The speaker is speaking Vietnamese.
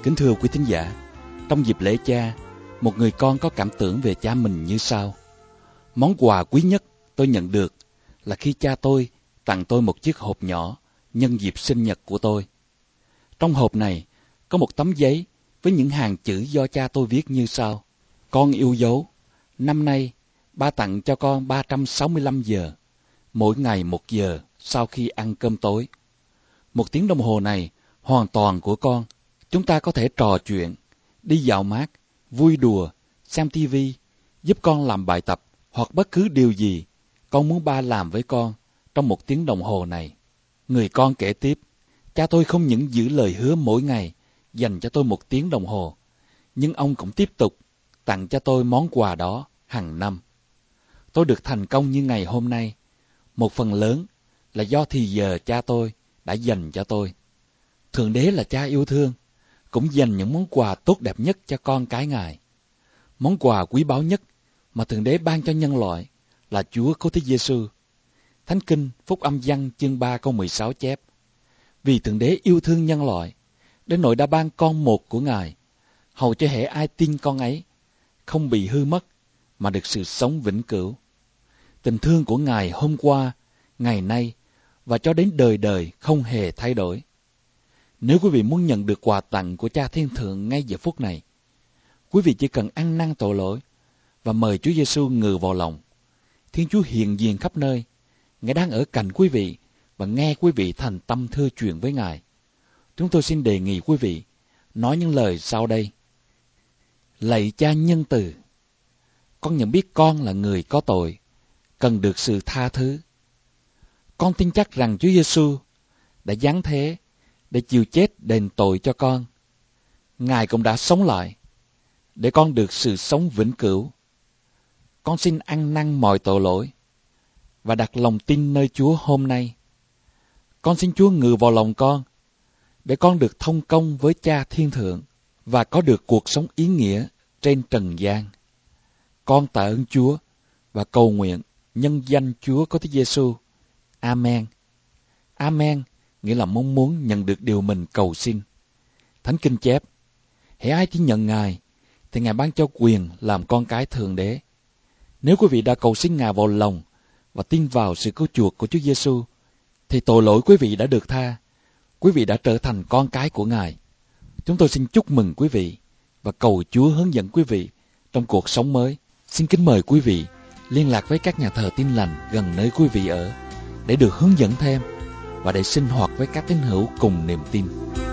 Kính thưa quý thính giả, trong dịp lễ cha, một người con có cảm tưởng về cha mình như sau. Món quà quý nhất tôi nhận được là khi cha tôi tặng tôi một chiếc hộp nhỏ nhân dịp sinh nhật của tôi. Trong hộp này có một tấm giấy với những hàng chữ do cha tôi viết như sau. Con yêu dấu, năm nay ba tặng cho con 365 giờ, mỗi ngày 1 giờ sau khi ăn cơm tối. 1 tiếng đồng hồ này hoàn toàn của con. Chúng ta có thể trò chuyện, đi dạo mát, vui đùa, xem tivi, giúp con làm bài tập hoặc bất cứ điều gì con muốn ba làm với con trong 1 tiếng đồng hồ này. Người con kể tiếp, cha tôi không những giữ lời hứa mỗi ngày dành cho tôi 1 tiếng đồng hồ, nhưng ông cũng tiếp tục tặng cho tôi món quà đó hàng năm. Tôi được thành công như ngày hôm nay, một phần lớn là do thì giờ cha tôi đã dành cho tôi. Thượng Đế là cha yêu thương, cũng dành những món quà tốt đẹp nhất cho con cái Ngài. Món quà quý báu nhất mà Thượng Đế ban cho nhân loại là Chúa Cứu Thế Giêsu. Thánh Kinh Phúc Âm Giăng chương 3 câu 16 chép: Vì Thượng Đế yêu thương nhân loại, đến nỗi đã ban con một của Ngài, hầu cho hễ ai tin con ấy không bị hư mất mà được sự sống vĩnh cửu. Tình thương của Ngài hôm qua, ngày nay và cho đến đời đời không hề thay đổi. Nếu quý vị muốn nhận được quà tặng của Cha Thiên Thượng ngay giờ phút này, quý vị chỉ cần ăn năn tội lỗi và mời Chúa Giêsu ngự vào lòng. Thiên Chúa hiện diện khắp nơi, Ngài đang ở cạnh quý vị và nghe quý vị thành tâm thưa chuyện với Ngài. Chúng tôi xin đề nghị quý vị nói những lời sau đây. Lạy Cha nhân từ, con nhận biết con là người có tội, cần được sự tha thứ. Con tin chắc rằng Chúa Giêsu đã giáng thế để chịu chết đền tội cho con. Ngài cũng đã sống lại để con được sự sống vĩnh cửu. Con xin ăn năn mọi tội lỗi và đặt lòng tin nơi Chúa hôm nay. Con xin Chúa ngự vào lòng con để con được thông công với Cha Thiên Thượng và có được cuộc sống ý nghĩa trên trần gian. Con tạ ơn Chúa và cầu nguyện nhân danh Chúa Cứu Thế Giêsu. Amen. Amen nghĩa là mong muốn nhận được điều mình cầu xin. Thánh Kinh chép: hễ ai tin nhận Ngài thì Ngài ban cho quyền làm con cái Thượng Đế. Nếu quý vị đã cầu xin Ngài vào lòng và tin vào sự cứu chuộc của Chúa Giêsu, thì tội lỗi quý vị đã được tha. Quý vị đã trở thành con cái của Ngài. Chúng tôi xin chúc mừng quý vị và cầu Chúa hướng dẫn quý vị trong cuộc sống mới. Xin kính mời quý vị liên lạc với các nhà thờ Tin Lành gần nơi quý vị ở để được hướng dẫn thêm và để sinh hoạt với các tín hữu cùng niềm tin.